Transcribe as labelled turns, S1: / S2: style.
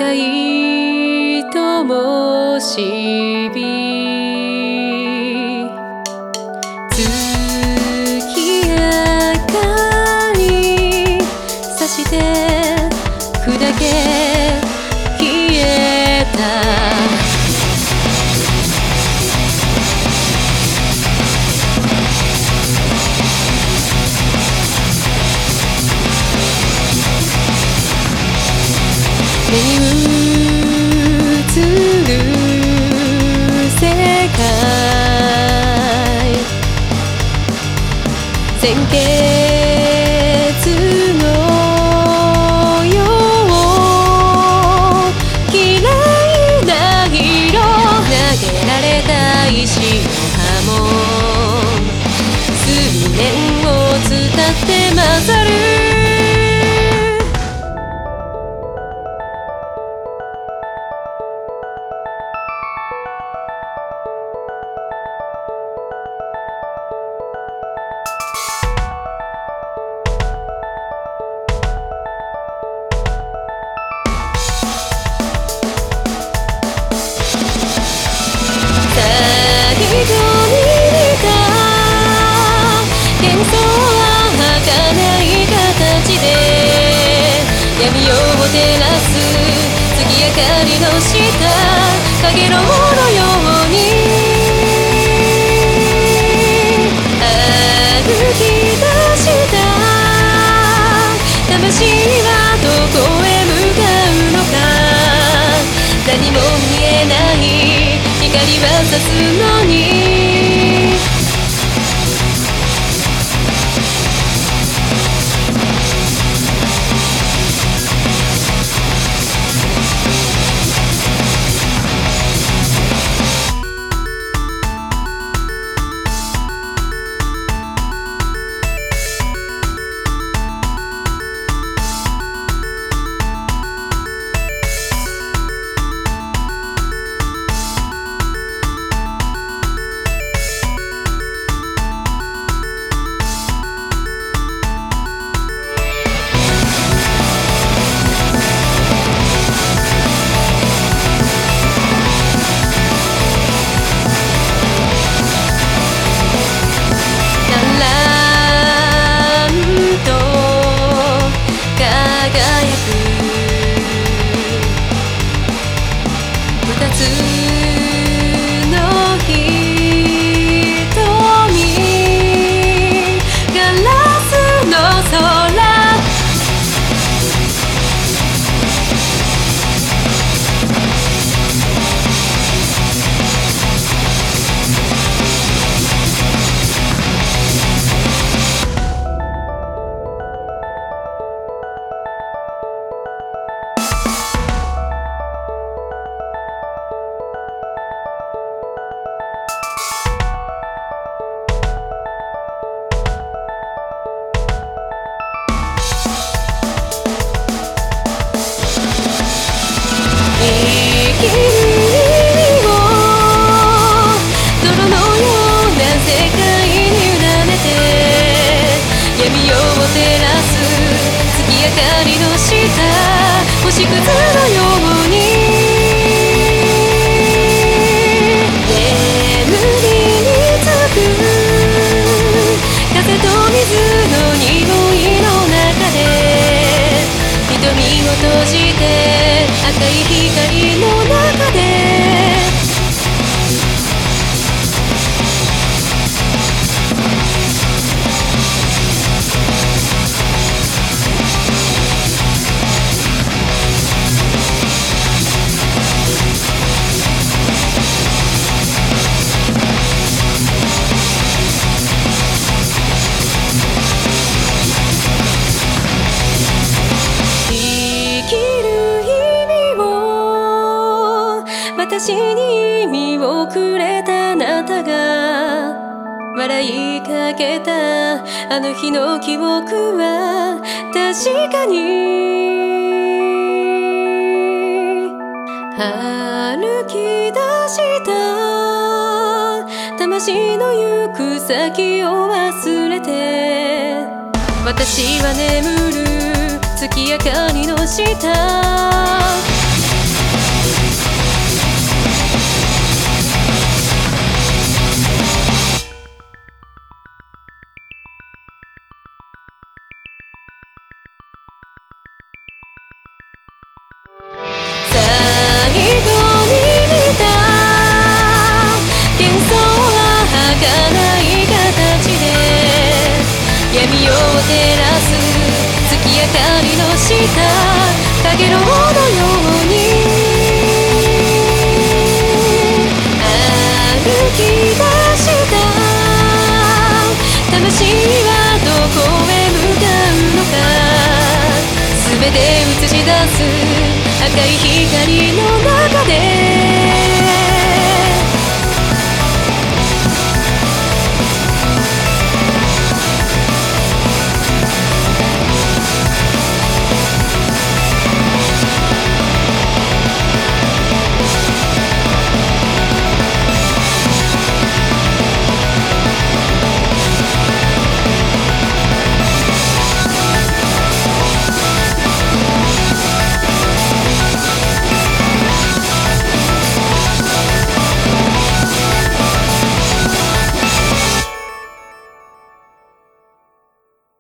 S1: 赤い灯火月明かりさして砕け消えた目に映る世界鮮血のよう綺麗な色投げられた石の刃文水面を伝って混ざる闇を照らす月明かりの下かげろうのように歩き出した魂はどこへ向かうのか何も見えない光は差すのに星屑のように眠りにつく風と水の匂いの中で瞳を閉じて赤い光の中で私に意味をくれたあなたが笑いかけたあの日の記憶は確かに歩き出した魂の行く先を忘れて私は眠る月明かりの下照らす月明かりの下かげろうのように歩き出した魂はどこへ向かうのか全て映し出す赤い光の中で